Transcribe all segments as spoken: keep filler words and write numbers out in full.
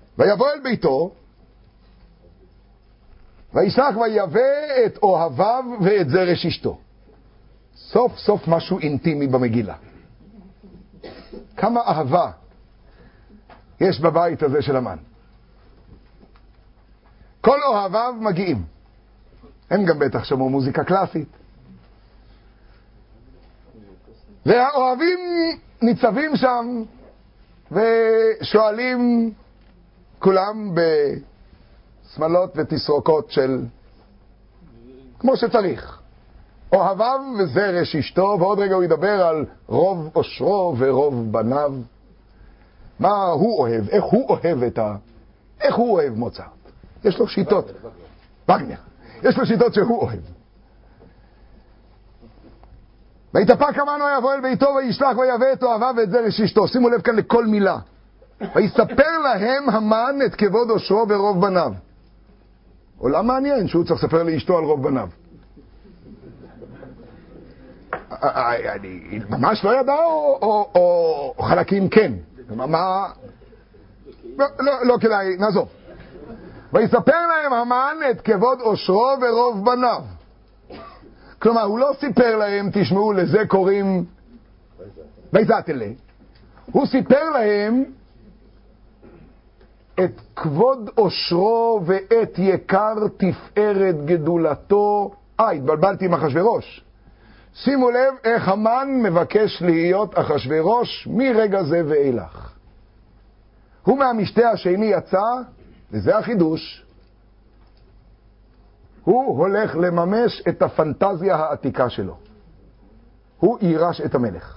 ויבוא אל ביתו, וישלח ויבא את אוהביו ואת זרש אשתו. סוף סוף משהו אינטימי במגילה. כמה אהבה יש בבית הזה של המן. כל אוהביו מגיעים. הם גם בטח שמעו מוזיקה קלאסית. והאוהבים ניצבים שם ושואלים כולם בסמלות ותסרוקות של כמו שצריך. אוהביו וזרש אשתו, ועוד רגע הוא ידבר על רוב אושרו ורוב בניו. מה הוא אוהב, איך הוא אוהב את ה... איך הוא אוהב מוצרט. יש לו שיטות. וגנר. יש לו שיטות שהוא אוהב. ויתאפק המן ויבוא אל ביתו וישלח ויבא את אוהביו ואת זרש אשתו. שימו לב כאן לכל מילה. ויספר להם המן את כבוד אושרו ורוב בניו. עולם מעניין שהוא צריך לספר לאשתו על רוב בניו. אני ממש לא ידע או, או, או חלקים כן. מה... לא, לא, לא כדאי, נעזוב. ויספר להם המן את כבוד אושרו ורוב בניו. כלומר, הוא לא סיפר להם, תשמעו, לזה קוראים ויזתלה. הוא סיפר להם את כבוד אושרו ואת יקר תפארת גדולתו. אה, התבלבלתי עם אחשוורוש. שימו לב איך המן מבקש להיות אחשוורוש מרגע זה ואילך. הוא מהמשתה השני יצא, וזה החידוש. הוא הולך לממש את הפנטזיה העתיקה שלו. הוא יירש את המלך.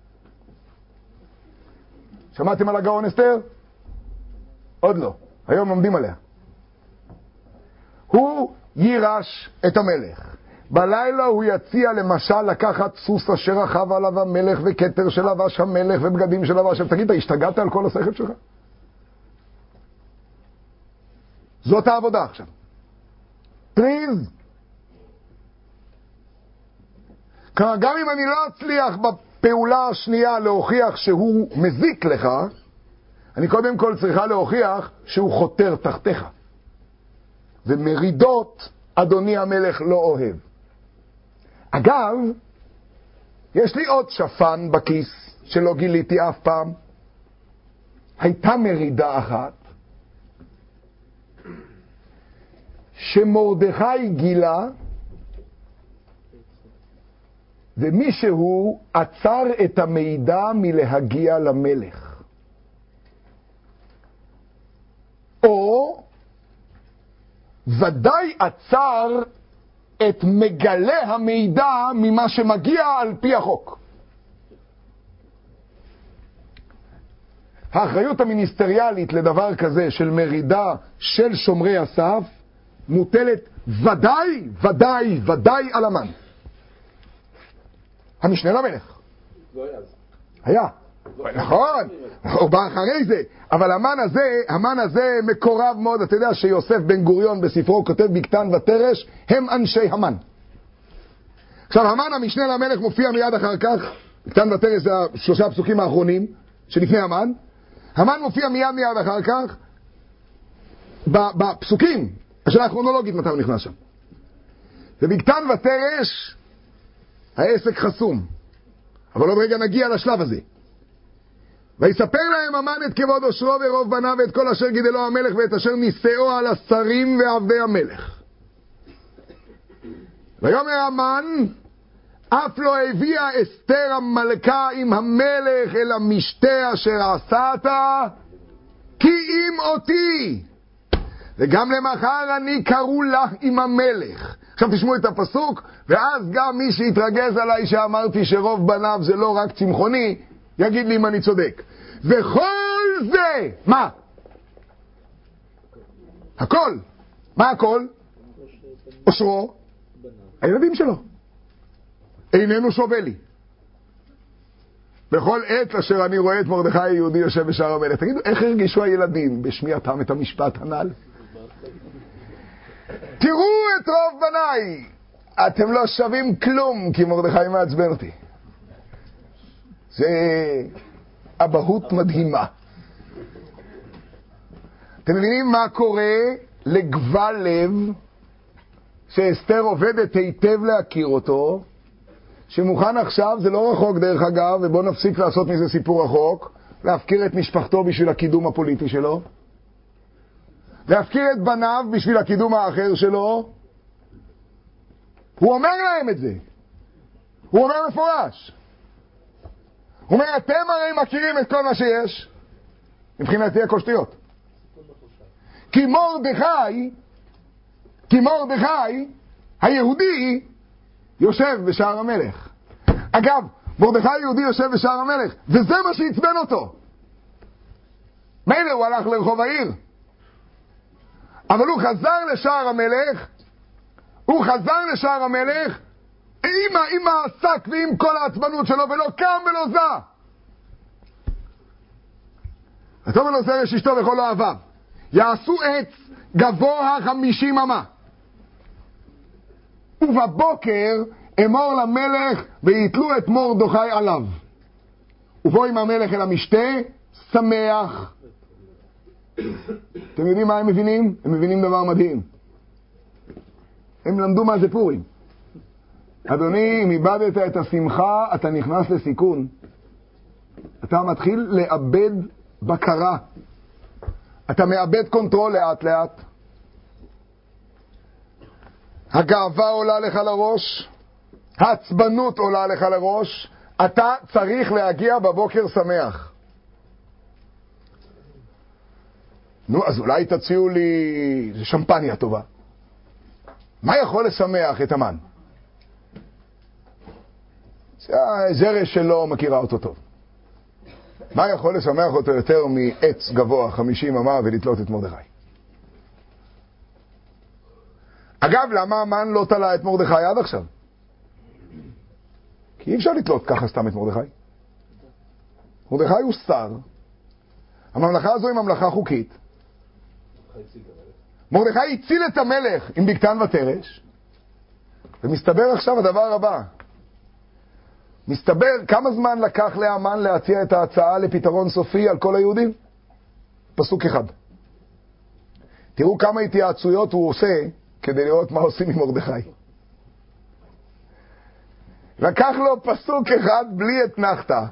שמעתם על הגאון אסתר? עוד לא. היום לומדים עליה. הוא יירש את המלך. בלילה הוא יציע למשל לקחת סוס אשר רכב עליו המלך וכתר של לבש המלך ובגדים של לבש. תגיד, אתה השתגעת על כל השכל שלך? זאת העבודה עכשיו. טריז. כלומר, גם אם אני לא אצליח בפעולה השנייה להוכיח שהוא מזיק לך, אני קודם כל צריכה להוכיח שהוא חותר תחתיך. ומרידות אדוני המלך לא אוהב. אגב, יש לי עוד שפן בכיס שלא גיליתי אף פעם. הייתה מרידה אחת שמרדכי גילה, ומישהו עצר את המידע מלהגיע למלך. או ודאי עצר את מגלה המידע ממה שמגיע על פי החוק. האחריות המיניסטריאלית לדבר כזה של מרידה של שומרי הסף מוטלת ודאי, ודאי, ודאי על המן. המשנה למלך. היה. נכון, הוא בא אחרי זה, אבל המן הזה, המן הזה מקורב מאוד. אתה יודע שיוסף בן גוריון בספרו כותב בקטן ותרש, הם אנשי המן. עכשיו המן המשנה למלך מופיע מיד אחר כך, בקטן ותרש זה השלושה הפסוקים האחרונים שלפני המן. המן מופיע מיד מיד אחר כך בפסוקים, השאלה הכרונולוגית מתי הוא נכנס שם. ובקטן ותרש העסק חסום, אבל עוד רגע נגיע לשלב הזה. ויספר להם המן את כבוד אושרו ורוב בניו ואת כל אשר גידלו המלך ואת אשר נישאו על השרים ועבדי המלך. ויאמר המן, אף לא הביאה אסתר המלכה עם המלך אל המשתה אשר עשת, כי אם אותי, וגם למחר אני קראו לה עם המלך. עכשיו תשמעו את הפסוק, ואז גם מי שיתרגז עליי שאמרתי שרוב בניו זה לא רק צמחוני, יגיד לי אם אני צודק. וכל זה, מה? הכל. מה הכל? אושרו. הילדים שלו. איננו שווה לי. בכל עת אשר אני רואה את מרדכי היהודי יושב בשער המלך. תגידו, איך הרגישו הילדים בשמיעתם את המשפט הנ"ל? תראו את רוב בניי. אתם לא שווים כלום, כי מרדכי מעצבן אותי. זה אבהות מדהימה. אתם מבינים מה קורה לגבל לב, שאסתר עובדת היטב להכיר אותו, שמוכן עכשיו, זה לא רחוק דרך אגב, ובוא נפסיק לעשות מזה סיפור רחוק, להפקיר את משפחתו בשביל הקידום הפוליטי שלו, להפקיר את בניו בשביל הקידום האחר שלו. הוא אומר להם את זה. הוא אומר מפורש. הוא אומר, אתם הרי מכירים את כל מה שיש. מבחינתי הכל שטויות. כי מרדכי, כי מרדכי, היהודי, יושב בשער המלך. אגב, מרדכי היהודי יושב בשער המלך, וזה מה שעצבן אותו. מילא הוא הלך לרחוב העיר, אבל הוא חזר לשער המלך, הוא חזר לשער המלך, עם, עם העסק ועם כל העצבנות שלו, ולא קם ולא זע. הטוב ולא זרש אשתו וכל אוהביו. יעשו עץ גבוה חמישים אמה. ובבוקר אמור למלך ויתלו את מרדכי עליו. ובוא עם המלך אל המשתה, שמח. אתם יודעים מה הם מבינים? הם מבינים דבר מדהים. הם למדו מה זה פורים. אדוני, אם איבדת את השמחה, אתה נכנס לסיכון. אתה מתחיל לאבד בקרה. אתה מאבד קונטרול לאט לאט. הגאווה עולה לך לראש, העצבנות עולה לך לראש, אתה צריך להגיע בבוקר שמח. נו, אז אולי תציעו לי שמפניה טובה. מה יכול לשמח את המן? הזרש שלו מכירה אותו טוב. מה יכול לשמח אותו יותר מעץ גבוה חמישים אמה ולתלות את מרדכי? אגב, למה המן לא תלה את מרדכי עד עכשיו? כי אי אפשר לתלות ככה סתם את מרדכי. מרדכי הוא שר. הממלכה הזו היא ממלכה חוקית. מרדכי הציל את המלך עם בקתן ותרש. ומסתבר עכשיו הדבר הבא. מסתבר כמה זמן לקח להמן להציע את ההצעה לפתרון סופי על כל היהודים? פסוק אחד. תראו כמה התייעצויות הוא עושה כדי לראות מה עושים עם מרדכי. לקח לו פסוק אחד בלי אתנחתא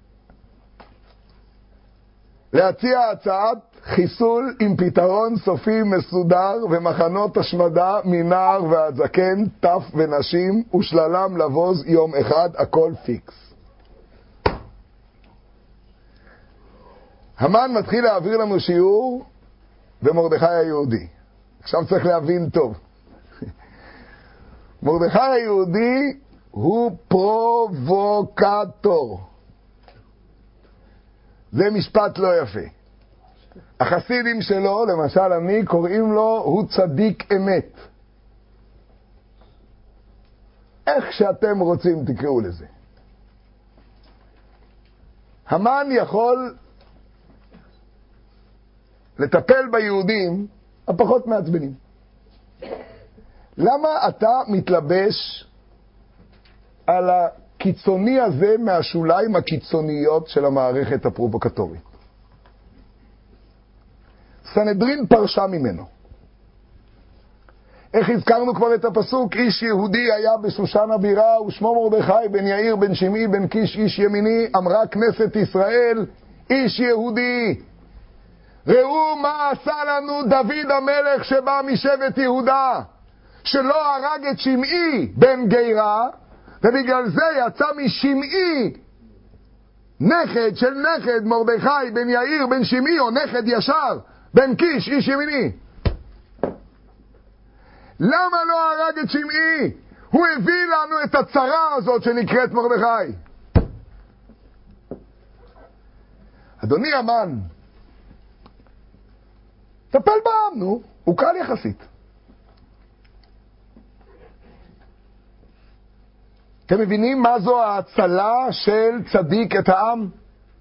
להציע הצעת חיסול עם פתרון סופי מסודר ומחנות השמדה מנער ועד זקן, טף ונשים ושללם לבוז יום אחד, הכל פיקס. המן מתחיל להעביר לנו שיעור במרדכי היהודי. עכשיו צריך להבין טוב. מרדכי היהודי הוא פרובוקטור. זה משפט לא יפה. החסידים שלו, למשל אני, קוראים לו, הוא צדיק אמת. איך שאתם רוצים תקראו לזה. המן יכול לטפל ביהודים הפחות מעצבנים. למה אתה מתלבש על הקיצוני הזה מהשוליים הקיצוניות של המערכת הפרובוקטורית? סנהדרין פרשה ממנו. איך הזכרנו כבר את הפסוק? איש יהודי היה בשושן הבירה ושמו מרדכי בן יאיר בן שמעי בן קיש איש ימיני. אמרה כנסת ישראל, איש יהודי. ראו מה עשה לנו דוד המלך שבא משבט יהודה, שלא הרג את שמעי בן גירה, ובגלל זה יצא משמעי נכד של נכד מרדכי בן יאיר בן שמעי, או נכד ישר בן קיש איש ימיני. למה לא הרג את שמעי? הוא הביא לנו את הצרה הזאת שנקראת מרדכי. אדוני המן, טפל בעם, נו, הוא קל יחסית. אתם מבינים מה זו ההצלה של צדיק את העם?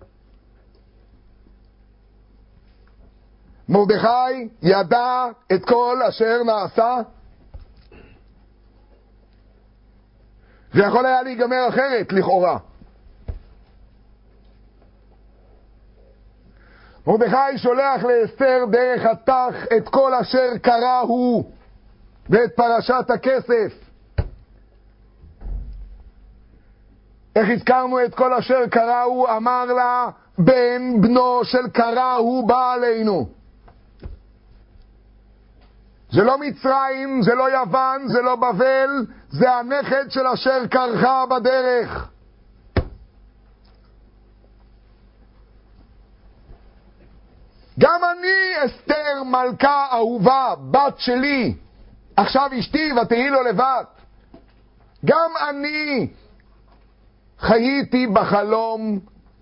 מרדכי ידע את כל אשר נעשה. זה יכול היה להיגמר אחרת, לכאורה. מרדכי שולח לאסתר דרך התח את כל אשר קרא הוא ואת פרשת הכסף. איך הזכרנו את כל אשר קרא הוא? אמר לה, בן בנו של קרא הוא בא עלינו. זה לא מצרים, זה לא יוון, זה לא בבל, זה הנכד של אשר קרחה בדרך. גם אני אסתר מלכה אהובה, בת שלי, עכשיו אשתי ותהי לו לבת. גם אני חייתי בחלום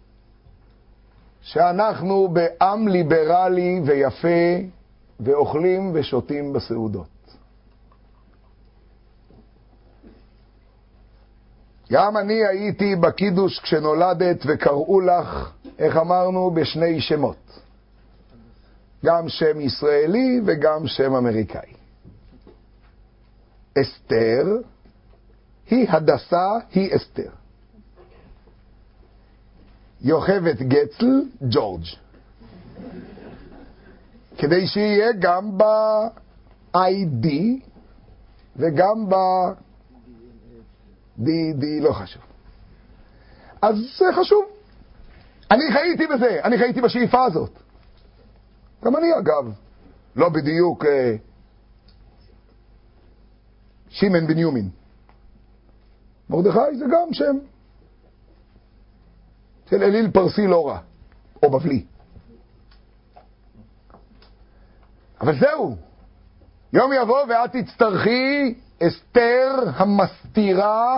שאנחנו בעם ליברלי ויפה ואוכלים ושותים בסעודות. גם אני הייתי בקידוש כשנולדת וקראו לך, איך אמרנו, בשני שמות. גם שם ישראלי וגם שם אמריקאי. אסתר היא הדסה, היא אסתר. יוכבת גצל, ג'ורג'. כדי שיהיה גם ב-איי די וגם ב-די די, לא חשוב. אז זה חשוב. אני חייתי בזה, אני חייתי בשאיפה הזאת. גם אני אגב, לא בדיוק אה, שימן בניומין. מרדכי זה גם שם של אליל פרסי לא רע, או בבלי. אבל זהו, יום יבוא ואת תצטרכי, אסתר המסתירה,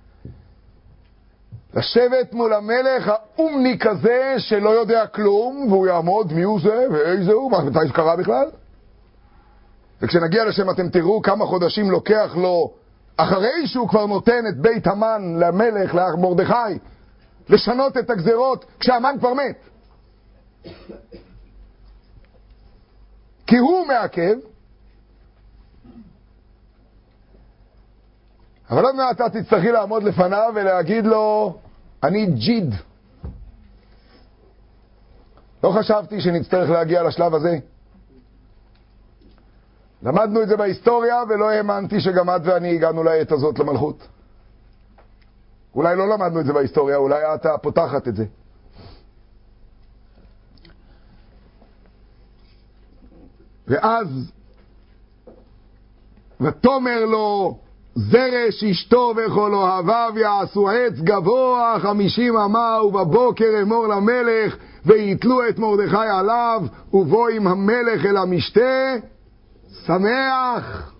לשבת מול המלך האומני כזה שלא יודע כלום, והוא יעמוד מי הוא זה ואיזה הוא, מתי זה קרה בכלל. וכשנגיע לשם אתם תראו כמה חודשים לוקח לו, אחרי שהוא כבר נותן את בית המן למלך, למרדכי, לשנות את הגזרות כשהמן כבר מת. כי הוא מעכב. אבל עוד מעט אתה תצטרכי לעמוד לפניו ולהגיד לו, אני ג'יד. לא חשבתי שנצטרך להגיע לשלב הזה. למדנו את זה בהיסטוריה ולא האמנתי שגם את ואני הגענו לעת הזאת למלכות. אולי לא למדנו את זה בהיסטוריה, אולי אתה פותחת את זה. ואז ותאמר לו זרש אשתו וכל אוהביו יעשו עץ גבוה חמישים אמה, ובבוקר אמור למלך ויתלו את מרדכי עליו, ובוא עם המלך אל המשתה שמח.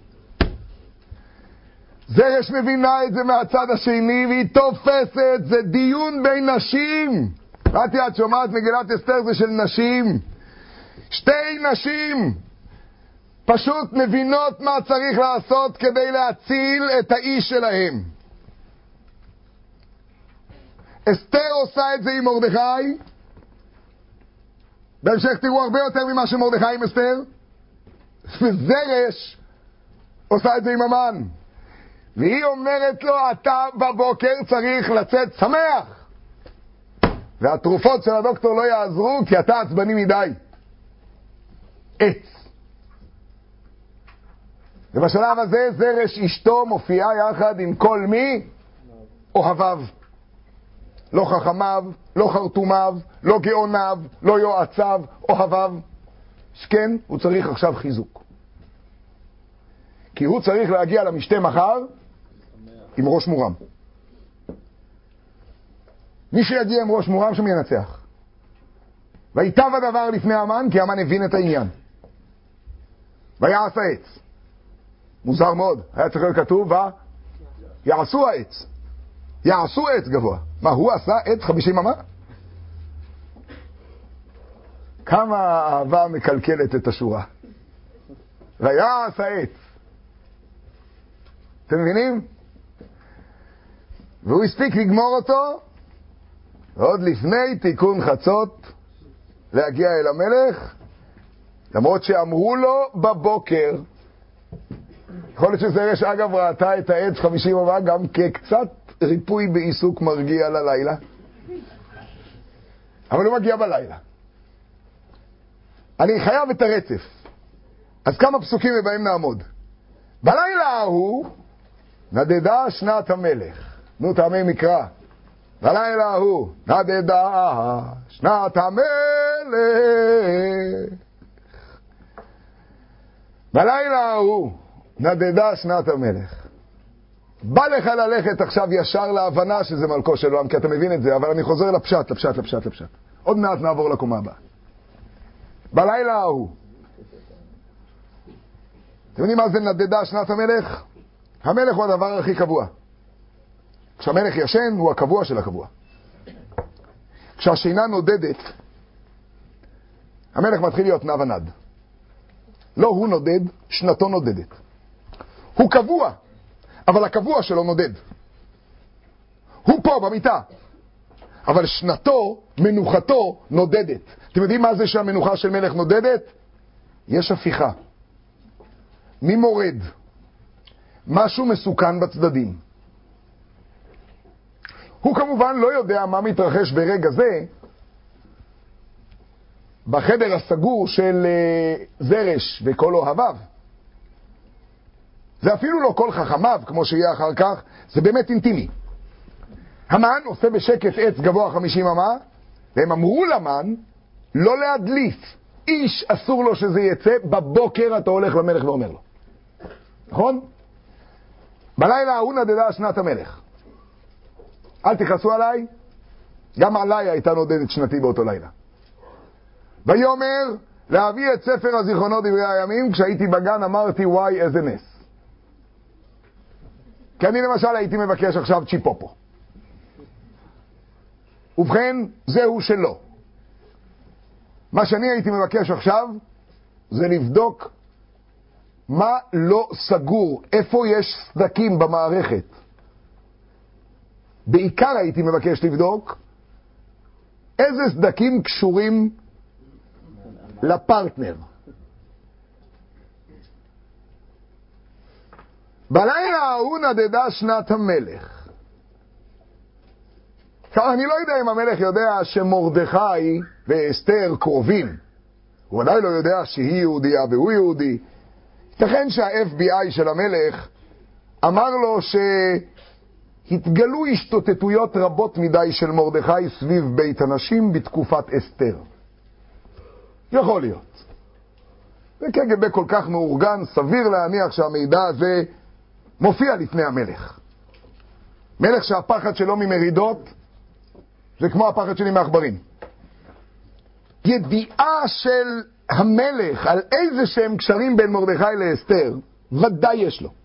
זרש מבינה את זה מהצד השני והיא תופסת, זה דיון בין נשים. ראיתי, את שומעת, מגילת אסתר זה של נשים. שתי נשים פשוט מבינות מה צריך לעשות כדי להציל את האיש שלהם. אסתר עושה את זה עם מרדכי, בהמשך תראו הרבה יותר ממה שמרדכי עם אסתר, וזרש עושה את זה עם המן. והיא אומרת לו, אתה בבוקר צריך לצאת שמח, והתרופות של הדוקטור לא יעזרו כי אתה עצבני מדי. עץ. ובשלב הזה זרש אשתו מופיעה יחד עם כל מי? אוהביו. לא חכמיו, לא חרטומיו, לא גאוניו, לא יועציו, אוהביו. שכן, הוא צריך עכשיו חיזוק. כי הוא צריך להגיע למשתה מחר עם ראש מורם. מי שיגיע עם ראש מורם שם ינצח. ויטב הדבר לפני המן, כי המן הבין את העניין. ויעש העץ. מוזר מאוד, היה צריך להיות כתוב, יעשו העץ. יעשו עץ גבוה. מה, הוא עשה עץ חמישים אמה? כמה אהבה מקלקלת את השורה. ויעש העץ. אתם מבינים? והוא הספיק לגמור אותו, ועוד לפני תיקון חצות, להגיע אל המלך, למרות שאמרו לו בבוקר, יכול להיות שזרש אגב ראתה את העץ חמישים אמה גם כקצת ריפוי בעיסוק מרגיע ללילה, אבל הוא מגיע בלילה. אני חייב את הרצף. אז כמה פסוקים ובהם נעמוד. בלילה ההוא נדדה שנת המלך. נו, טעמי מקרא. בלילה ההוא נדדה שנת המלך. בלילה ההוא נדדה שנת המלך. בא לך ללכת עכשיו ישר להבנה שזה מלכו של עולם, כי אתה מבין את זה, אבל אני חוזר לפשט, לפשט, לפשט, לפשט. עוד מעט נעבור לקומה הבאה. בלילה ההוא. אתם יודעים מה זה נדדה שנת המלך? המלך הוא הדבר הכי קבוע. כשהמלך ישן הוא הקבוע של הקבוע. כשהשינה נודדת, המלך מתחיל להיות נע ונד. לא הוא נודד, שנתו נודדת. הוא קבוע, אבל הקבוע שלו נודד. הוא פה במיטה, אבל שנתו, מנוחתו, נודדת. אתם יודעים מה זה שהמנוחה של מלך נודדת? יש הפיכה. מי מורד? משהו מסוכן בצדדים. הוא כמובן לא יודע מה מתרחש ברגע זה בחדר הסגור של זרש וכל אוהביו. זה אפילו לא כל חכמיו, כמו שיהיה אחר כך, זה באמת אינטימי. המן עושה בשקט עץ גבוה חמישים אמה, והם אמרו למן לא להדליף. איש אסור לו שזה יצא, בבוקר אתה הולך למלך ואומר לו. נכון? בלילה ההוא נדדה שנת המלך. אל תכעסו עליי, גם עליי הייתה נודדת שנתי באותו לילה. ויאמר להביא את ספר הזיכרונות דברי הימים. כשהייתי בגן אמרתי וואי איזה נס. כי אני למשל הייתי מבקש עכשיו צ'יפופו. ובכן זהו שלא. מה שאני הייתי מבקש עכשיו זה לבדוק מה לא סגור, איפה יש סדקים במערכת. בעיקר הייתי מבקש לבדוק איזה סדקים קשורים לפרטנר. בלילה ההוא נדדה שנת המלך. עכשיו, אני לא יודע אם המלך יודע שמרדכי ואסתר קרובים. הוא ודאי לא יודע שהיא יהודייה והוא יהודי. ייתכן שה-אף בי איי של המלך אמר לו שהתגלו השתותתויות רבות מדי של מרדכי סביב בית הנשים בתקופת אסתר. יכול להיות. וקג"ב כל כך מאורגן, סביר להניח שהמידע הזה מופיע לפני המלך. מלך שהפחד שלו ממרידות זה כמו הפחד שלי מעכברים. ידיעה של המלך על איזה שהם קשרים בין מרדכי לאסתר, ודאי יש לו.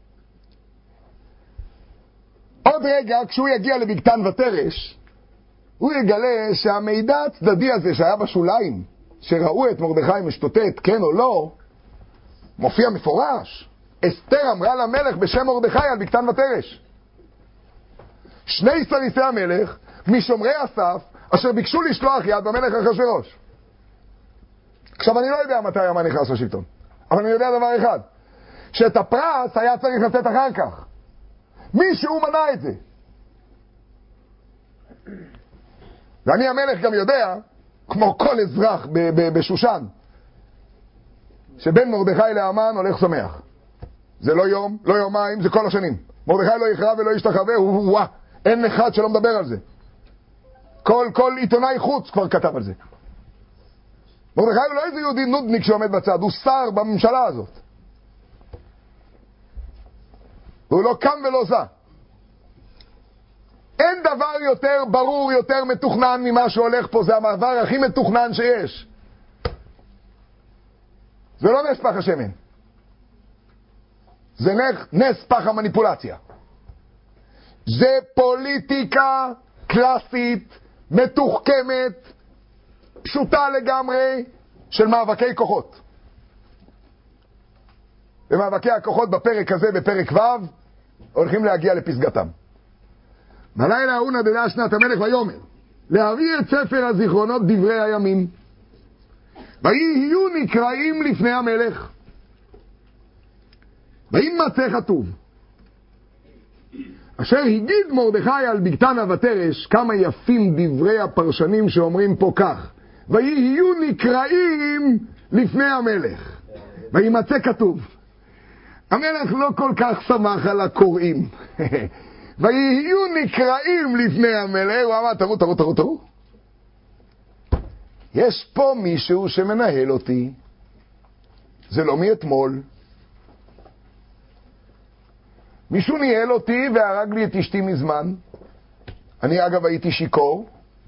עוד רגע, כשהוא יגיע לבגתן ותרש, הוא יגלה שהמידע הצדדי הזה שהיה בשוליים, שראו את מרדכי משתותת, כן או לא, מופיע מפורש. אסתר אמרה למלך בשם מרדכי על בגתן ותרש. שני סריסי המלך, משומרי הסף, אשר ביקשו לשלוח יד במלך אחשוורוש. עכשיו אני לא יודע מתי המן נכנס לשלטון, אבל אני יודע דבר אחד, שאת הפרס היה צריך לתת אחר כך. מישהו מנע את זה. ואני המלך גם יודע, כמו כל אזרח ב- ב- בשושן, שבין מרדכי להמן הולך שמח. זה לא יום, לא יומיים, זה כל השנים. מרדכי לא יכרע ולא ישתחווה, הוא וואה, אין אחד שלא מדבר על זה. כל, כל עיתונאי חוץ כבר כתב על זה. מרדכי הוא לא איזה יהודי נודניק שעומד בצד, הוא שר בממשלה הזאת. והוא לא קם ולא זע. אין דבר יותר ברור, יותר מתוכנן ממה שהולך פה, זה המעבר הכי מתוכנן שיש. זה לא נס פח השמן. זה נס פח המניפולציה. זה פוליטיקה קלאסית, מתוחכמת, פשוטה לגמרי, של מאבקי כוחות. ומאבקי הכוחות בפרק הזה, בפרק ו', הולכים להגיע לפסגתם. בלילה ההוא נדדה שנת המלך ויאמר להביא את ספר הזיכרונות דברי הימים, ויהיו נקראים לפני המלך. וימצא כתוב אשר הגיד מרדכי על בגתן ותרש. כמה יפים דברי הפרשנים שאומרים פה כך: ויהיו נקראים לפני המלך. וימצא כתוב. המלך לא כל כך שמח על הקוראים. ויהיו נקראים לפני המלך, הוא אמר, תראו, תראו, תראו, תראו. יש פה מישהו שמנהל אותי. זה לא מאתמול. מישהו ניהל אותי והרג לי את אשתי מזמן. אני אגב הייתי שיקור.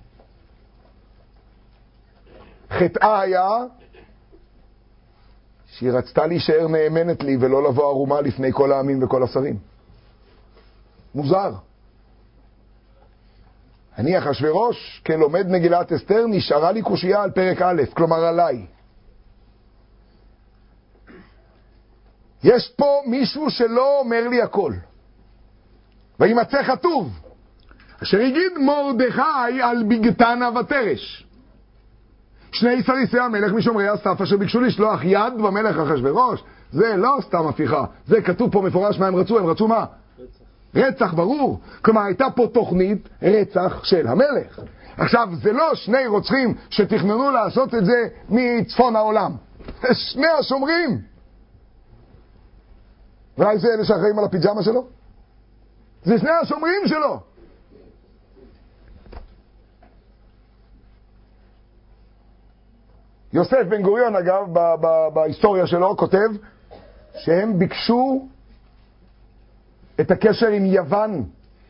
חטאה היה שהיא רצתה להישאר נאמנת לי ולא לבוא ערומה לפני כל העמים וכל השרים. מוזר. אני אחשוורוש, כלומד מגילת אסתר, נשארה לי קושייה על פרק א', כלומר עליי. יש פה מישהו שלא אומר לי הכל. וימצא כתוב, אשר יגיד מרדכי על בגתנה ותרש. שני סריסי המלך משומרי הסף אשר ביקשו לשלוח יד במלך אחשוורוש. זה לא סתם הפיכה, זה כתוב פה מפורש מה הם רצו. הם רצו מה? רצח. רצח, ברור. כלומר הייתה פה תוכנית רצח של המלך. עכשיו זה לא שני רוצחים שתכננו לעשות את זה מצפון העולם. זה שני השומרים. ואולי זה אלה שאחראים על הפיג'מה שלו? זה שני השומרים שלו. יוסף בן גוריון, אגב, ב- ב- בהיסטוריה שלו, כותב שהם ביקשו את הקשר עם יוון.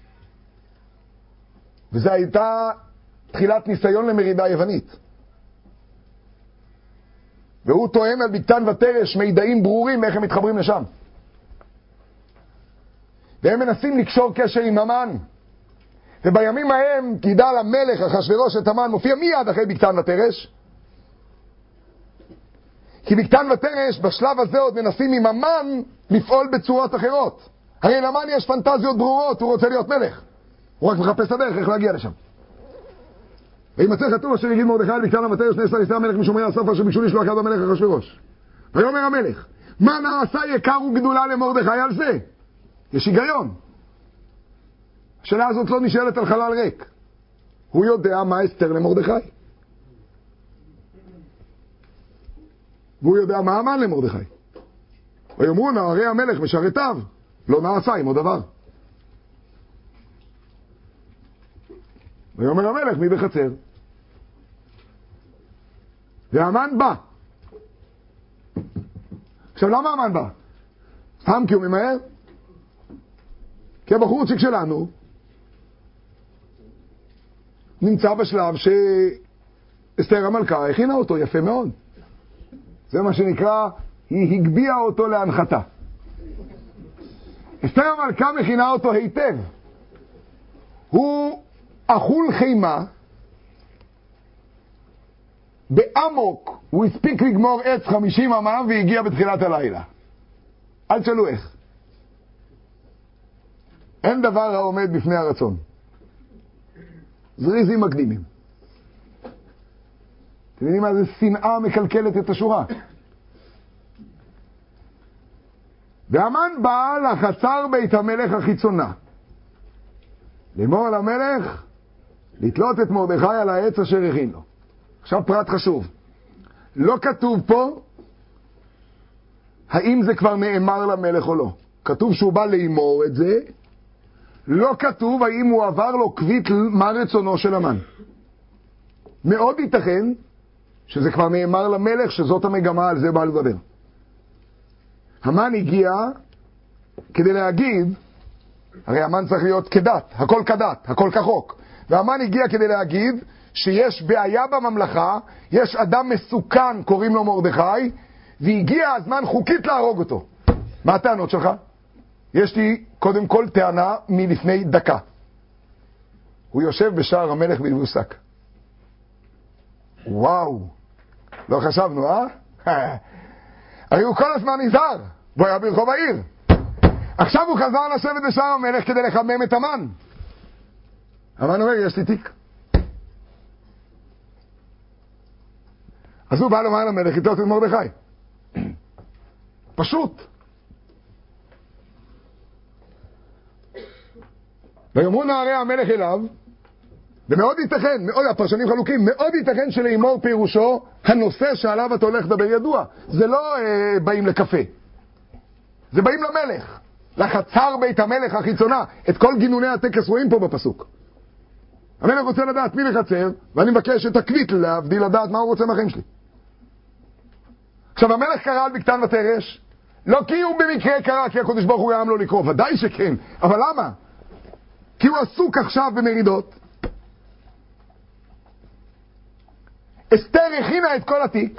וזו הייתה תחילת ניסיון למרידה יוונית. והוא טוען על בגתן ותרש מידעים ברורים איך הם מתחברים לשם. והם מנסים לקשור קשר עם המן. ובימים ההם גידל המלך אחשוורוש את המן, מופיע מיד אחרי בגתן ותרש. כי בגתן ותרש בשלב הזה עוד מנסים עם המן לפעול בצורות אחרות. הרי למן יש פנטזיות ברורות, הוא רוצה להיות מלך. הוא רק מחפש את הדרך איך להגיע לשם. וימצא כתוב אשר יגיד מרדכי על בגתן ותרש שני סריסי המלך משומרי הסף אשר ביקשו לשלוח יד במלך אחשוורוש. ויאמר המלך, מה נעשה יקר וגדולה למרדכי על זה? יש היגיון. השאלה הזאת לא נשאלת על חלל ריק. הוא יודע מה אסתר למרדכי. והוא יודע מה המן למרדכי. ויאמרו נערי המלך משרתיו, לא נעשה עמו דבר. ויאמר המלך מי בחצר. והמן בא. עכשיו למה המן בא? סתם כי הוא ממהר? כי הבחורצ'יק שלנו נמצא בשלב שאסתר המלכה הכינה אותו יפה מאוד. זה מה שנקרא, היא הגביעה אותו להנחתה. אסתר המלכה מכינה אותו היטב. הוא אכול חימה, באמוק הוא הספיק לגמור עץ חמישים אמה והגיע בתחילת הלילה. אל תשאלו איך. אין דבר העומד בפני הרצון. זריזים מקדימים. אתם יודעים מה זה שנאה מקלקלת את השורה? והמן בא לחצר בית המלך החיצונה. לאמור על המלך, לתלות את מרדכי על העץ אשר הכין לו. עכשיו פרט חשוב. לא כתוב פה האם זה כבר נאמר למלך או לא. כתוב שהוא בא לאמור את זה. לא כתוב האם הוא עבר לו קביט מה רצונו של המן. מאוד ייתכן שזה כבר נאמר למלך שזאת המגמה, על זה בא לדבר. המן הגיע כדי להגיד, הרי המן צריך להיות כדת, הכל כדת, הכל כחוק. והמן הגיע כדי להגיד שיש בעיה בממלכה, יש אדם מסוכן, קוראים לו מרדכי, והגיע הזמן חוקית להרוג אותו. מה הטענות שלך? יש לי קודם כל טענה מלפני דקה. הוא יושב בשער המלך בלבוסק. וואו, לא חשבנו, אה? הרי הוא כל הזמן נזהר, והוא היה ברחוב העיר. עכשיו הוא חזר לשבת בשער המלך כדי לחמם את המן. המן אומר, יש לי תיק. אז הוא בא לומר למלך, לתלות את מרדכי. פשוט. ויאמרו נערי המלך אליו, ומאוד ייתכן, מאוד, הפרשנים חלוקים, מאוד ייתכן שלאמור פירושו, הנושא שעליו אתה הולך לדבר ידוע. זה לא אה, באים לקפה. זה באים למלך. לחצר בית המלך החיצונה. את כל גינוני הטקס רואים פה בפסוק. המלך רוצה לדעת מי לחצר, ואני מבקש את הקוויטל להבדיל לדעת מה הוא רוצה מהחיים שלי. עכשיו, המלך קרא על בקתן ותרש, לא כי הוא במקרה קרא, כי הקדוש ברוך הוא גרם לו לקרוא, ודאי שכן. אבל למה? כי הוא עסוק עכשיו במרידות. אסתר הכינה את כל התיק,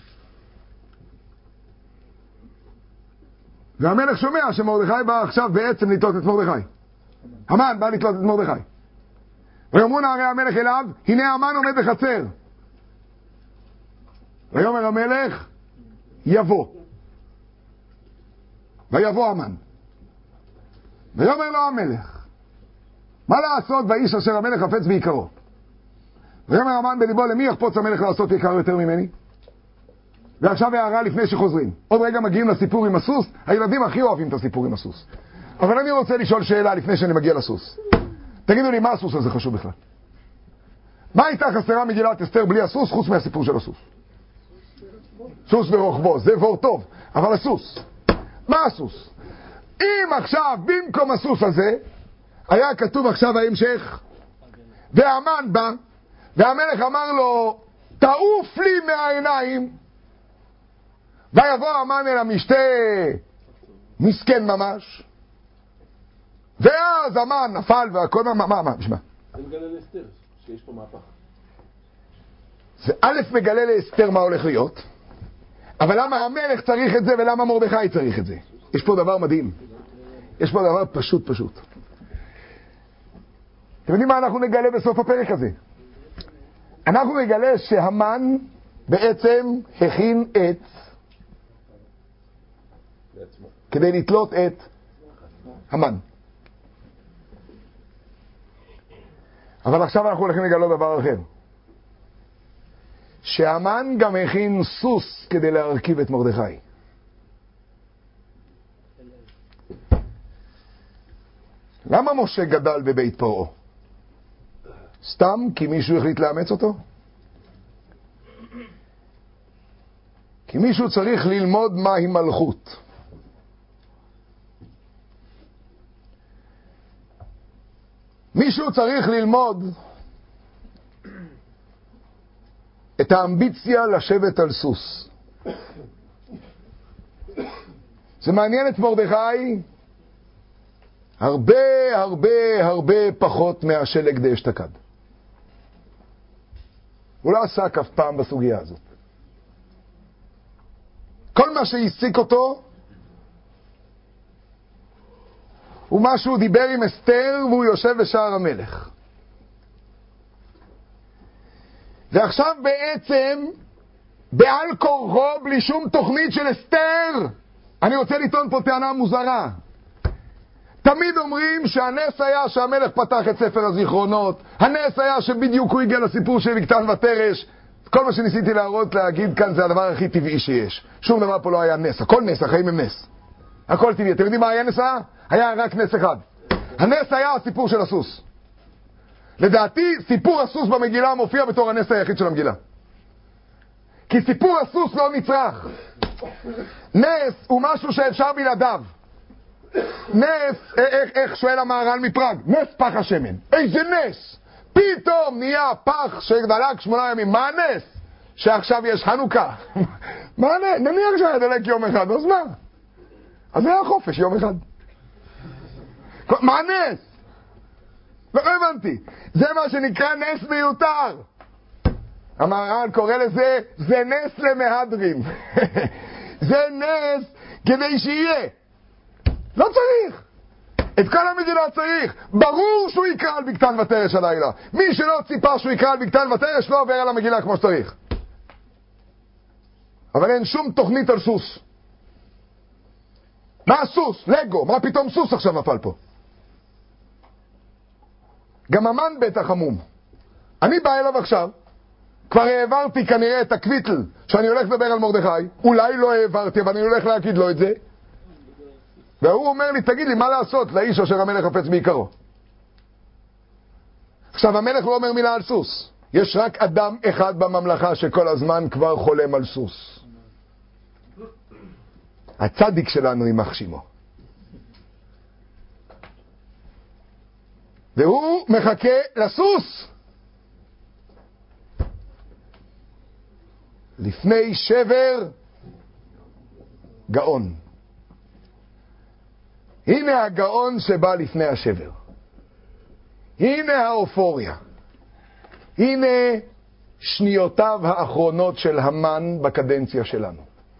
והמלך שומע שמרדכי בא עכשיו בעצם לתלות את מרדכי. המן בא לתלות את מרדכי. ויאמרו נערי המלך אליו, הנה המן עומד בחצר. ויאמר המלך, יבוא. ויבוא המן. ויאמר לו המלך, מה לעשות באיש אשר המלך חפץ בעיקרו? ויאמר המן בליבו, למי יחפוץ המלך לעשות יקר יותר ממני? ועכשיו הערה לפני שחוזרים. עוד רגע מגיעים לסיפור עם הסוס. הילדים הכי אוהבים את הסיפור עם הסוס. אבל אני רוצה לשאול שאלה לפני שאני מגיע לסוס. תגידו לי, מה הסוס הזה חשוב בכלל? מה הייתה חסרה מגילת אסתר בלי הסוס חוץ מהסיפור של הסוס? סוס ורוחבו, זה וור טוב. אבל הסוס, מה הסוס? אם עכשיו במקום הסוס הזה היה כתוב עכשיו ההמשך, והמן בא והמלך אמר לו, תעוף לי מהעיניים, ויבוא המן אל המשתה מסכן ממש, ואז המן נפל והכל, מה, מה, מה, בשמה? זה מגלה לאסתר, שיש פה מהפך. זה א' מגלה לאסתר מה הולך להיות, אבל למה המלך צריך את זה ולמה מרדכי צריך את זה? יש פה דבר מדהים. יש פה דבר פשוט פשוט. אתם יודעים מה אנחנו נגלה בסוף הפרק הזה? אנחנו נגלה שהמן בעצם הכין עץ כדי לתלות את המן. אבל עכשיו אנחנו הולכים לגלות דבר אחר. שהמן גם הכין סוס כדי להרכיב את מרדכי. למה משה גדל בבית פרעה? סתם כי מישהו החליט לאמץ אותו? כי מישהו צריך ללמוד מהי מלכות. מישהו צריך ללמוד את האמביציה לשבת על סוס. זה מעניין את מרדכי הרבה הרבה הרבה פחות מהשלג דאשתקד. הוא לא עסק אף פעם בסוגיה הזאת. כל מה שהעסיק אותו הוא מה שהוא דיבר עם אסתר והוא יושב בשער המלך. ועכשיו בעצם בעל כורחו בלי שום תוכנית של אסתר, אני רוצה לטעון פה טענה מוזרה. תמיד אומרים שהנס היה שהמלך פתח את ספר הזיכרונות, הנס היה שבדיוק הוא הגיע לסיפור של בקתן ותרש. כל מה שניסיתי להראות להגיד כאן זה הדבר הכי טבעי שיש. שום דבר פה לא היה נס, הכל נס, החיים הם נס, הכל טבעי. אתם יודעים מה היה נס? היה רק נס אחד. הנס היה הסיפור של הסוס. לדעתי סיפור הסוס במגילה מופיע בתור הנס היחיד של המגילה, כי סיפור הסוס לא נצרך. נס הוא משהו שאפשר בלעדיו. נס, איך, איך שואל המהר"ל מפראג? נס פח השמן. איזה נס! פתאום נהיה פח שדלק שמונה ימים. מה הנס? שעכשיו יש חנוכה. מה הנס? נניח שהיה דלק יום אחד, אז מה? אז היה חופש יום אחד. מה הנס? לא הבנתי. זה מה שנקרא נס מיותר. המהר"ל קורא לזה, זה נס למהדרין. זה נס כדי שיהיה. לא צריך. את כל המדינה צריך. ברור שהוא יקרא על בקתן ותרש הלילה. מי שלא ציפה שהוא יקרא על בקתן ותרש לא עובר על המגילה כמו שצריך. אבל אין שום תוכנית על סוס. מה הסוס? לגו. מה פתאום סוס עכשיו נפל פה? גם המן בטח המום. אני בא אליו עכשיו, כבר העברתי כנראה את הקוויטל שאני הולך לדבר על מרדכי. אולי לא העברתי, אבל אני הולך להגיד לו את זה. והוא אומר לי, תגיד לי, מה לעשות לאיש אשר המלך חפץ בעיקרו? עכשיו, המלך לא אומר מילה על סוס. יש רק אדם אחד בממלכה שכל הזמן כבר חולם על סוס. הצדיק שלנו יימח שמו. והוא מחכה לסוס. לפני שבר, גאון. הנה הגאון שבא לפני השבר. הנה האופוריה. הנה שניותיו האחרונות של המן בקדנציה שלנו.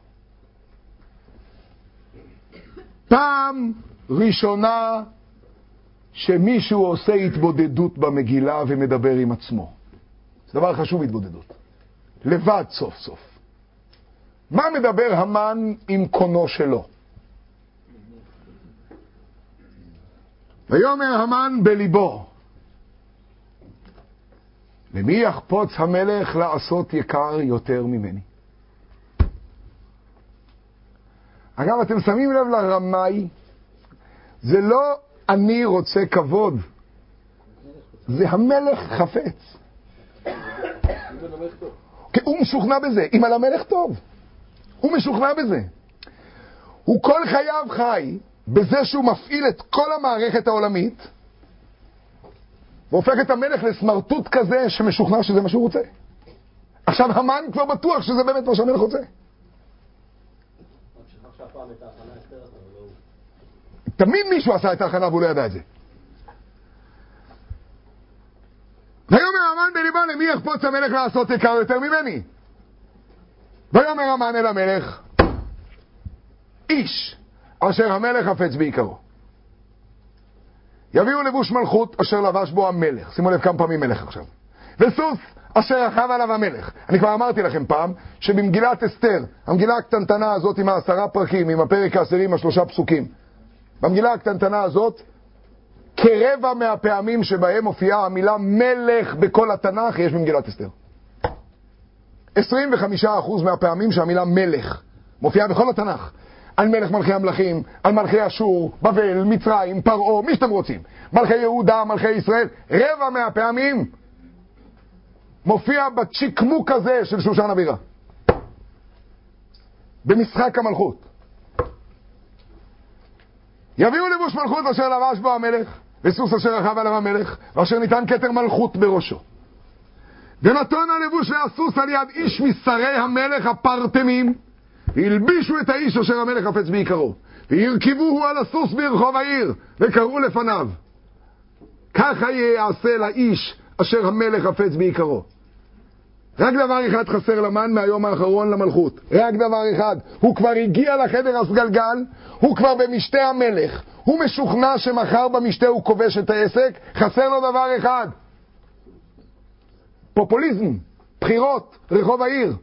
פעם ראשונה שמישהו עושה התבודדות במגילה ומדבר עם עצמו. זה דבר חשוב, התבודדות. לבד סוף סוף. מה מדבר המן עם קונו שלו? ויאמר המן בליבו, למי יחפוץ המלך לעשות יקר יותר ממני? אגב, אתם שמים לב לרמאי, זה לא אני רוצה כבוד, זה המלך חפץ. הוא משוכנע בזה, אם על המלך טוב, הוא משוכנע בזה. הוא כל חייו חי בזה שהוא מפעיל את כל המערכת העולמית, והופך את המלך לסמרטוט כזה שמשוכנע שזה מה שהוא רוצה. עכשיו המן כבר בטוח שזה באמת מה שהמלך רוצה. תמיד מישהו עשה את ההכנה והוא לא ידע את זה. ויאמר המן בליבו, למי יחפוץ המלך לעשות יקר יותר ממני? ויאמר המן אל המלך, איש אשר המלך חפץ בעיקרו. יביאו לבוש מלכות אשר לבש בו המלך. שימו לב כמה פעמים מלך עכשיו. וסוס אשר רכב עליו המלך. אני כבר אמרתי לכם פעם שבמגילת אסתר, המגילה הקטנטנה הזאת עם העשרה פרקים, עם הפרק העשירי עם השלושה פסוקים, במגילה הקטנטנה הזאת, כרבע מהפעמים שבהם מופיעה המילה מלך בכל התנ"ך יש במגילת אסתר. עשרים וחמישה אחוז מהפעמים שהמילה מלך מופיעה בכל התנ"ך. על מלך מלכי המלכים, על מלכי אשור, בבל, מצרים, פרעה, מי שאתם רוצים. מלכי יהודה, מלכי ישראל. רבע מהפעמים מופיע בצ'יקמוק הזה של שושן הבירה. במשחק המלכות. יביאו לבוש מלכות אשר לבש בו המלך, וסוס אשר רכב עליו המלך, ואשר ניתן כתר מלכות בראשו. ונתון הלבוש והסוס על יד איש משרי המלך הפרטמים, והלבישו את האיש אשר המלך חפץ בעיקרו, והרכיבוהו על הסוס ברחוב העיר, וקראו לפניו, ככה יעשה לאיש אשר המלך חפץ בעיקרו. רק דבר אחד חסר למן מהיום האחרון למלכות, רק דבר אחד. הוא כבר הגיע לחדר הסגלגל, הוא כבר במשתה המלך, הוא משוכנע שמחר במשתה הוא כובש את העסק. חסר לו דבר אחד, פופוליזם, בחירות, רחוב העיר.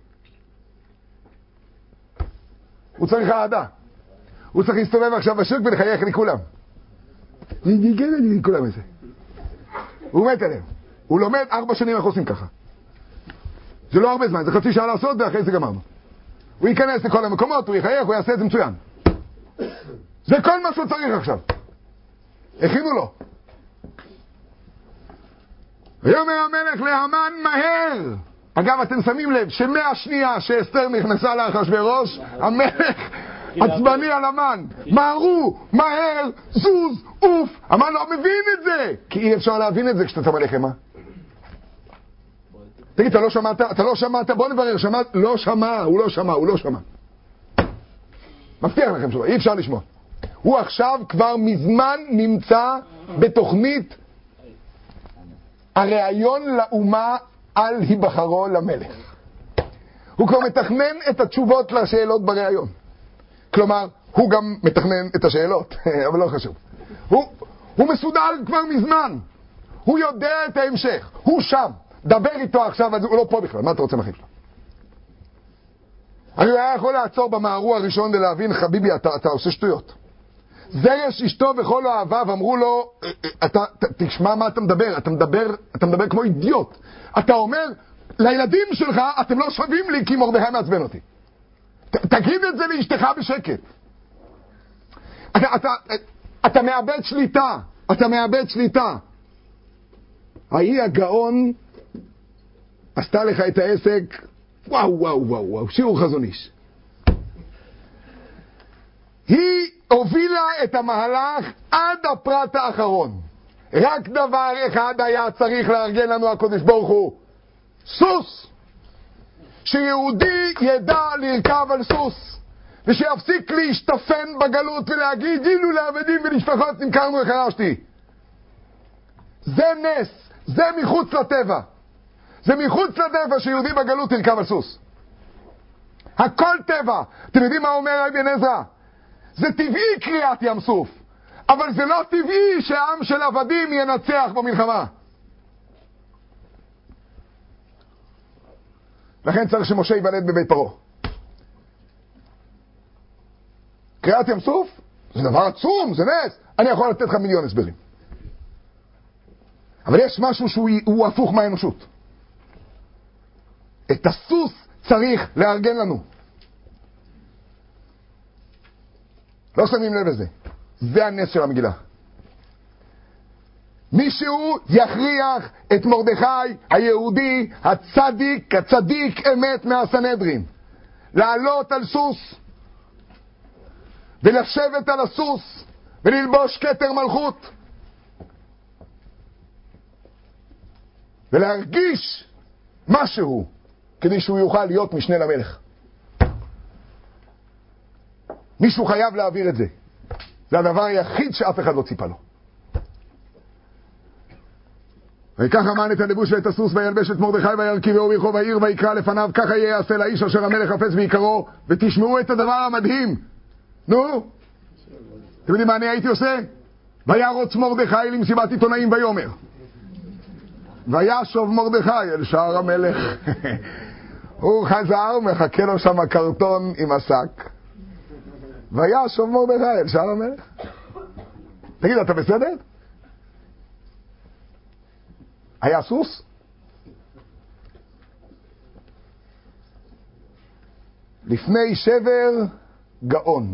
הוא צריך העדה, הוא צריך להסתובב עכשיו בשוק ולחייך לכולם. לכולם איזה. הוא מת עליהם. הוא לומד ארבע שנים איך עושים ככה. זה לא הרבה זמן, זה חצי שעה לעשות ואחרי זה גמרנו. הוא ייכנס לכל המקומות, הוא יחייך, הוא יעשה את זה מצוין. זה כל מה שהוא צריך עכשיו. הכינו לו. ויאמר המלך להמן מהר. אגב, אתם שמים לב שמהשנייה שאסתר נכנסה לאחשוורוש, המלך עצבני על המן. מהרו, מהר, זוז, אוף. המן לא מבין את זה, כי אי אפשר להבין את זה כשאתה מלך, מה? תגיד, אתה לא שמעת? אתה לא שמעת? בוא נברר, שמעת? לא שמע, הוא לא שמע, הוא לא שמע. מבטיח לכם שלא, אי אפשר לשמוע. הוא עכשיו כבר מזמן נמצא בתוכנית הרעיון לאומה על היבחרו למלך. הוא כבר מתכנן את התשובות לשאלות ברעיון. כלומר, הוא גם מתכנן את השאלות, אבל לא חשוב. הוא, הוא מסודר כבר מזמן. הוא יודע את ההמשך. הוא שם. דבר איתו עכשיו, הוא לא פה בכלל. מה אתה רוצה מהחיים שלו? אני היה יכול לעצור במערוע הראשון ולהבין, חביבי, אתה, אתה עושה שטויות. זרש אשתו וכל אוהביו אמרו לו, אתה, ת, תשמע מה אתה מדבר, אתה מדבר, אתה מדבר כמו אידיוט. אתה אומר, לילדים שלך, אתם לא שווים לי כי מרדכי מעצבן אותי. ת, תגיד את זה לאשתך בשקט. אתה, אתה, אתה מאבד שליטה, אתה מאבד שליטה. ההיא הגאון עשתה לך את העסק, וואו וואו וואו וואו, שיעור חזון איש. היא הובילה את המהלך עד הפרט האחרון. רק דבר אחד היה צריך לארגן לנו הקדוש ברוך הוא, סוס. שיהודי ידע לרכב על סוס, ושיפסיק להשתפן בגלות ולהגיד גילו לעבדים ולשפחות נמכרנו וחרשתי. זה נס, זה מחוץ לטבע. זה מחוץ לטבע שיהודי בגלות ירכב על סוס. הכל טבע. אתם יודעים מה אומר אבן עזרא? זה טבעי קריאת ים סוף, אבל זה לא טבעי שהעם של עבדים ינצח במלחמה. לכן צריך שמשה ייוולד בבית פרעה. קריאת ים סוף זה דבר עצום, זה נס. אני יכול לתת לך מיליון הסברים, אבל יש משהו שהוא הפוך מהאנושות. את הסוס צריך לארגן לנו. לא שמים לב לזה. זה הנס של המגילה. מישהו יכריח את מרדכי היהודי הצדיק, הצדיק אמת מהסנהדרין, לעלות על סוס ולשבת על הסוס וללבוש כתר מלכות ולהרגיש משהו כדי שהוא יוכל להיות משנה למלך. מישהו חייב להעביר את זה. זה הדבר היחיד שאף אחד לא ציפה לו. ויקח המן את הלבוש ואת הסוס וילבש את מרדכי וירכיבהו ברחוב העיר ויקרא לפניו, ככה יעשה לאיש אשר המלך חפץ ויקראו. ותשמעו את הדבר המדהים. נו, אתם יודעים מה אני הייתי עושה? וירוץ מרדכי למסיבת עיתונאים ויאמר, וישוב מרדכי אל שער המלך. הוא חזר, מחכה לו שם קרטון עם השק. וישוב מרדכי אל שער המלך. תגיד, אתה בסדר? היה סוס? לפני שבר גאון.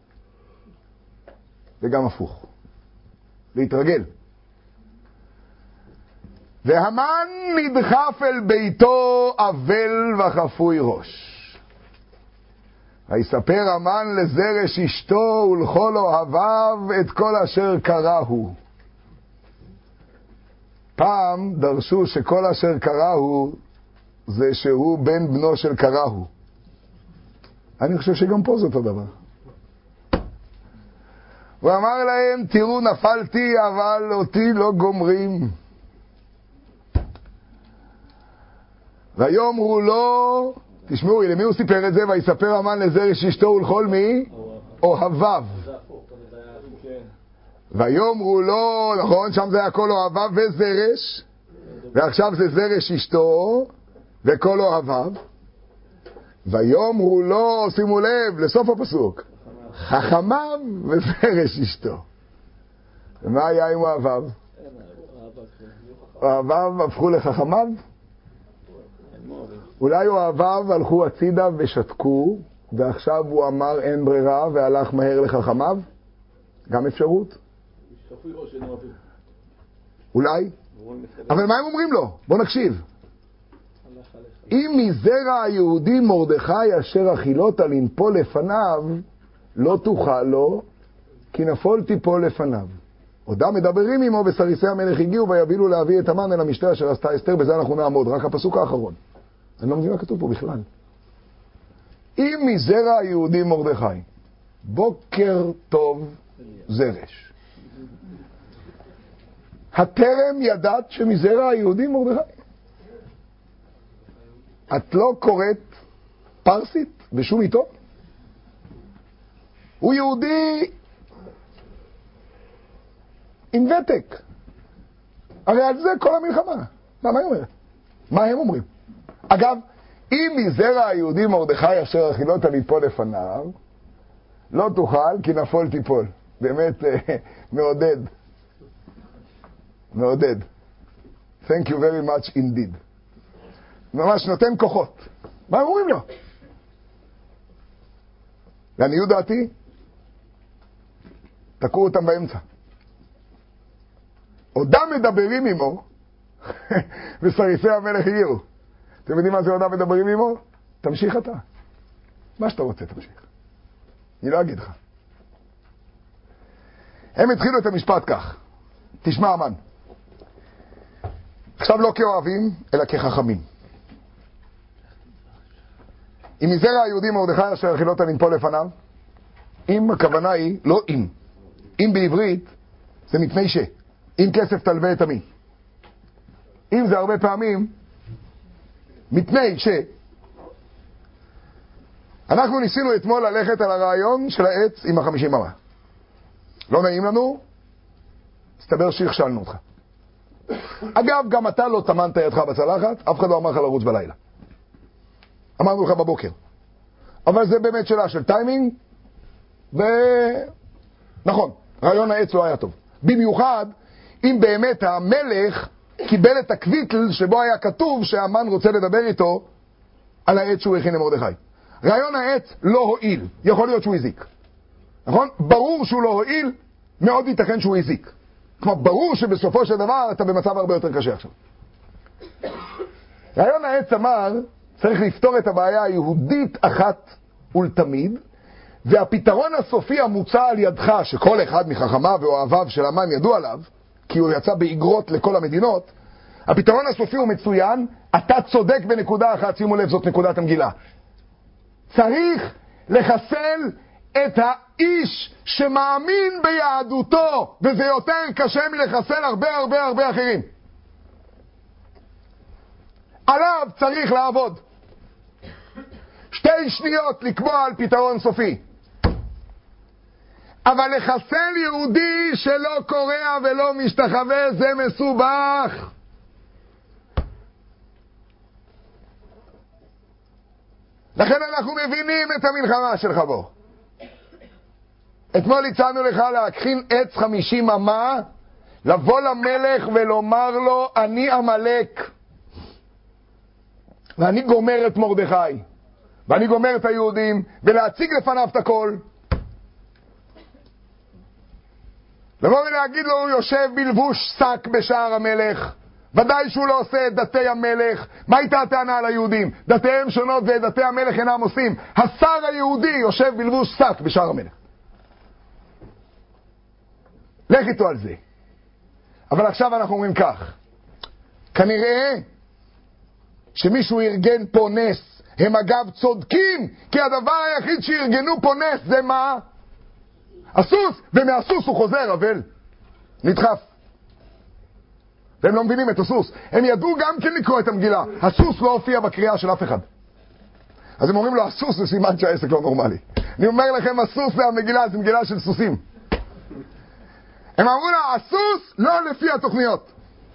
וגם הפוך. להתרגל. והמן נדחף אל ביתו אבל וחפוי ראש. ויספר המן לזרש אשתו ולכל אוהביו את כל אשר קראהו. פעם דרשו שכל אשר קראהו זה שהוא בן בנו של קראהו. אני חושב שגם פה זה אותו דבר. הוא אמר להם, תראו, נפלתי אבל אותי לא גומרים. ויאמרו לו, תשמעו, למי הוא סיפר את זה? ויספר המן לזרש אשתו ולכל מי? אוהביו. ויאמרו לו, נכון, שם זה היה כל אוהביו וזרש, ועכשיו זה זרש אשתו וכל אוהביו. ויאמרו לו, שימו לב לסוף הפסוק, חכמיו וזרש אשתו. ומה היה עם אוהביו? אוהביו הפכו לחכמיו? אולי אוהביו הלכו הצידה ושתקו, ועכשיו הוא אמר אין ברירה והלך מהר לחכמיו? גם אפשרות? אולי? אבל מה הם אומרים לו? בוא נקשיב. אם מזרע היהודי מרדכי אשר אכילות לנפול לפניו, לא תוכל לו, כי נפול תיפול לפניו. עודם מדברים עמו, וסריסי המלך הגיעו ויבילו להביא את המן אל המשתה אשר עשתה אסתר. בזה אנחנו נעמוד, רק הפסוק האחרון. אני לא מבין מה כתוב פה בכלל. אם מזרע היהודי מרדכי, בוקר טוב זרש. הטרם ידעת שמזרע היהודי מרדכי? את לא קוראת פרסית בשום עיתון? הוא יהודי עם ותק. הרי על זה כל המלחמה. מה, מה היא אומרת? מה הם אומרים? אגב, אם מזרע היהודי מרדכי אשר אכילות ליפול לפניו, לא תוכל כי נפול תיפול. באמת מעודד. מעודד. Thank you very much indeed. ממש נותן כוחות. מה אומרים לו? לעניות דעתי, תקעו אותם באמצע. עודם מדברים עמו, וסריסי המלך הגיעו. אתם יודעים מה זה יהודה מדברים עמו? תמשיך אתה. מה שאתה רוצה תמשיך. אני לא אגיד לך. הם התחילו את המשפט כך. תשמע אמן. עכשיו לא כאוהבים, אלא כחכמים. אם מזרע היהודי מרדכי אשר החילות לנפול לפניו, אם הכוונה היא, לא אם. אם בעברית זה מפני ש. אם כסף תלווה את עמי. אם זה הרבה פעמים, מפני ש. אנחנו ניסינו אתמול ללכת על הרעיון של העץ עם החמישים אמה. לא נעים לנו, הסתבר שהכשלנו אותך. אגב, גם אתה לא טמנת ידך בצלחת, אף אחד לא אמר לך לרוץ בלילה. אמרנו לך בבוקר. אבל זה באמת שאלה של טיימינג, ונכון, רעיון העץ לא היה טוב. במיוחד, אם באמת המלך קיבל את הקוויטל שבו היה כתוב שהמן רוצה לדבר איתו על העץ שהוא הכין למרדכי. רעיון העץ לא הועיל, יכול להיות שהוא הזיק. נכון? ברור שהוא לא הועיל, מאוד ייתכן שהוא הזיק. כלומר, ברור שבסופו של דבר אתה במצב הרבה יותר קשה עכשיו. רעיון העץ אמר, צריך לפתור את הבעיה היהודית אחת ולתמיד, והפתרון הסופי המוצע על ידך, שכל אחד מחכמיו ואוהביו של המן ידעו עליו, כי הוא יצא באגרות לכל המדינות, הפתרון הסופי הוא מצוין, אתה צודק בנקודה אחת, שימו לב, זאת נקודת המגילה. צריך לחסל את האיש שמאמין ביהדותו, וזה יותר קשה מלחסל הרבה הרבה הרבה אחרים. עליו צריך לעבוד. שתי שניות לקבוע על פתרון סופי. אבל לחסל יהודי שלא קורא ולא משתחווה זה מסובך. לכן אנחנו מבינים את המלחמה שלך בו. אתמול הצענו לך להכין עץ חמישים אמה, לבוא למלך ולומר לו, אני עמלק, ואני גומר את מרדכי, ואני גומר את היהודים, ולהציג לפניו את הכל. לבוא ולהגיד לו, הוא יושב בלבוש שק בשער המלך, ודאי שהוא לא עושה את דתי המלך. מה הייתה הטענה על היהודים? דתיהם שונות ואת דתי המלך אינם עושים. השר היהודי יושב בלבוש שק בשער המלך. לך איתו על זה. אבל עכשיו אנחנו אומרים כך, כנראה שמישהו ארגן פה נס. הם אגב צודקים, כי הדבר היחיד שארגנו פה נס זה מה? הסוס, ומהסוס הוא חוזר, אבל נדחף. והם לא מבינים את הסוס. הם ידעו גם כן לקרוא את המגילה. הסוס לא הופיע בקריאה של אף אחד. אז הם אומרים לו, הסוס זה סימן שהעסק לא נורמלי. אני אומר לכם, הסוס והמגילה זה מגילה של סוסים. הם אמרו לה, הסוס לא לפי התוכניות.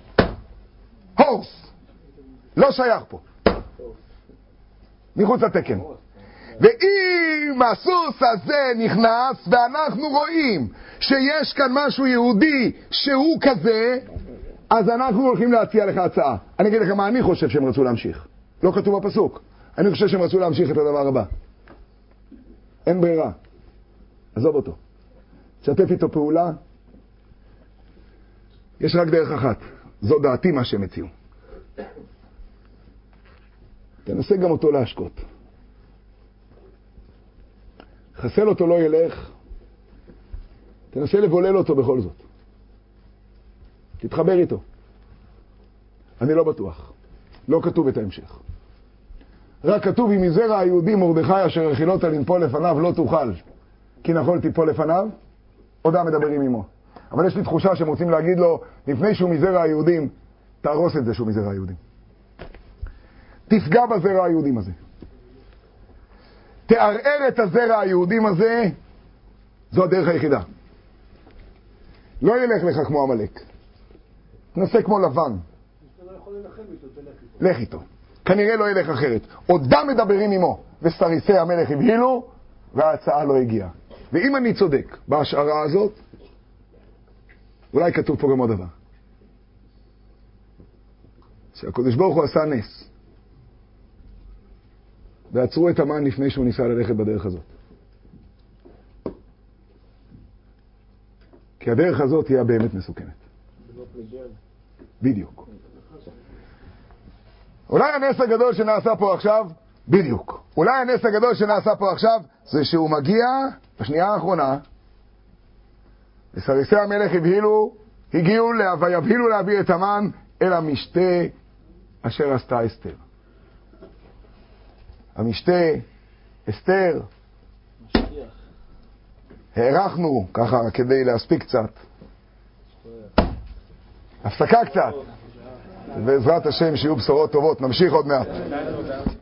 הורס. לא שייך פה. מחוץ לתקן. ואם הסוס הזה נכנס ואנחנו רואים שיש כאן משהו יהודי שהוא כזה, אז אנחנו הולכים להציע לך הצעה. אני אגיד לכם מה אני חושב שהם רצו להמשיך. לא כתוב בפסוק. אני חושב שהם רצו להמשיך את הדבר הבא. אין ברירה. עזוב אותו. תשתף איתו פעולה. יש רק דרך אחת. זו דעתי מה שהם הציעו. תנסה גם אותו להשקות. חסל אותו לא ילך. תנסה לבולל אותו בכל זאת. תתחבר איתו. אני לא בטוח. לא כתוב את ההמשך. רק כתוב, אם מזרע היהודי מרדכי אשר החילות לנפול לפניו לא תוכל, כי נחול תיפול לפניו, עודה מדברים עמו. אבל יש לי תחושה שהם רוצים להגיד לו, לפני שהוא מזרע היהודים, תהרוס את זה שהוא מזרע היהודים. תפגע בזרע היהודים הזה. תערער את הזרע היהודים הזה, זו הדרך היחידה. לא ילך לך כמו עמלק. תנסה כמו לבן. לך איתו. כנראה לא ילך אחרת. עודה מדברים עמו, וסריסי המלך הבהילו, וההצעה לא הגיעה. ואם אני צודק בהשערה הזאת, אולי כתוב פה גם עוד דבר. שהקדוש ברוך הוא עשה נס. ועצרו את המן לפני שהוא ניסה ללכת בדרך הזאת. כי הדרך הזאת תהיה באמת מסוכנת. בדיוק. אולי הנס הגדול שנעשה פה עכשיו, בדיוק, אולי הנס הגדול שנעשה פה עכשיו, זה שהוא מגיע בשנייה האחרונה, וסריסי המלך הבהילו, הגיעו לה, ויבהילו להביא את המן אל המשתה אשר עשתה אסתר. המשתה, אסתר, משגיח. הערכנו ככה כדי להספיק קצת. הפסקה קצת. בעזרת השם שיהיו בשורות טובות, נמשיך עוד מעט.